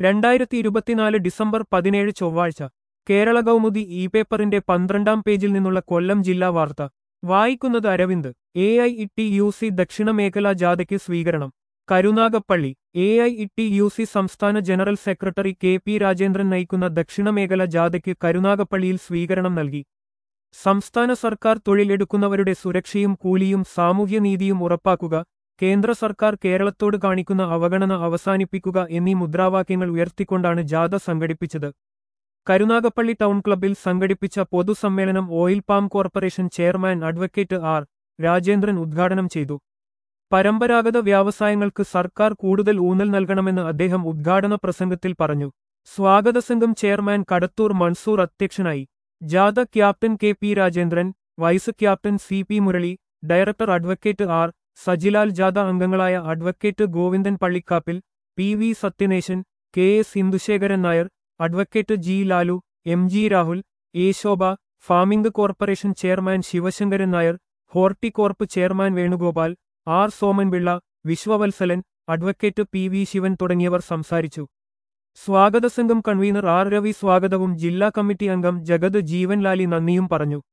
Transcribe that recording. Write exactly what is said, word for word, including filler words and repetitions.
രണ്ടായിരത്തി ഇരുപത്തിനാല് ഡിസംബർ പതിനേഴ് ചൊവ്വാഴ്ച കേരള കൗമുദി ഇ പേപ്പറിന്റെ പന്ത്രണ്ടാം പേജിൽ നിന്നുള്ള കൊല്ലം ജില്ലാ വാർത്ത വായിക്കുന്നത് Aravind. A I E T U C ദക്ഷിണ മേഖലാ ജാഥയ്ക്ക് സ്വീകരണം. Karunagappally. A I E T U C സംസ്ഥാന general secretary K P Rajendran നയിക്കുന്ന ദക്ഷിണമേഖല ജാഥയ്ക്ക് കരുനാഗപ്പള്ളിയിൽ സ്വീകരണം നൽകി. സംസ്ഥാന സർക്കാർ തൊഴിലെടുക്കുന്നവരുടെ സുരക്ഷയും കൂലിയും സാമൂഹ്യനീതിയും ഉറപ്പാക്കുക, കേന്ദ്ര സർക്കാർ കേരളത്തോട് കാണിക്കുന്ന അവഗണന അവസാനിപ്പിക്കുക എന്നീ മുദ്രാവാക്യങ്ങൾ ഉയർത്തിക്കൊണ്ടാണ് ജാഥ സംഘടിപ്പിച്ചത്. കരുനാഗപ്പള്ളി ടൗൺ ക്ലബ്ബിൽ സംഘടിപ്പിച്ച പൊതുസമ്മേളനം oil palm corporation chairman advocate R Rajendran ഉദ്ഘാടനം ചെയ്തു. പരമ്പരാഗത വ്യവസായങ്ങൾക്ക് സർക്കാർ കൂടുതൽ ഊന്നൽ നൽകണമെന്ന് അദ്ദേഹം ഉദ്ഘാടന പ്രസംഗത്തിൽ പറഞ്ഞു. സ്വാഗതസംഘം ചെയർമാൻ കടത്തൂർ മൻസൂർ അധ്യക്ഷനായി. ജാഥ captain K P Rajendran, vice captain C P Murali, director advocate R Sajilal, ജാഥ അംഗങ്ങളായ advocate Govindan Pallikkappil, P V Sathyaneshan, K S Indusekharan Nair, advocate G Lalu, M G Rahul, A Shobha, farming corporation chairman Sivasankaran Nair, Horticorp chairman Venugopal, R Somanpillai, Viswavalsalan, advocate P V Sivan തുടങ്ങിയവർ സംസാരിച്ചു. സ്വാഗതസംഘം കൺവീനർ ആർ രവി സ്വാഗതവും ജില്ലാ committee അംഗം ജഗത് ജീവൻലാലി നന്ദിയും പറഞ്ഞു.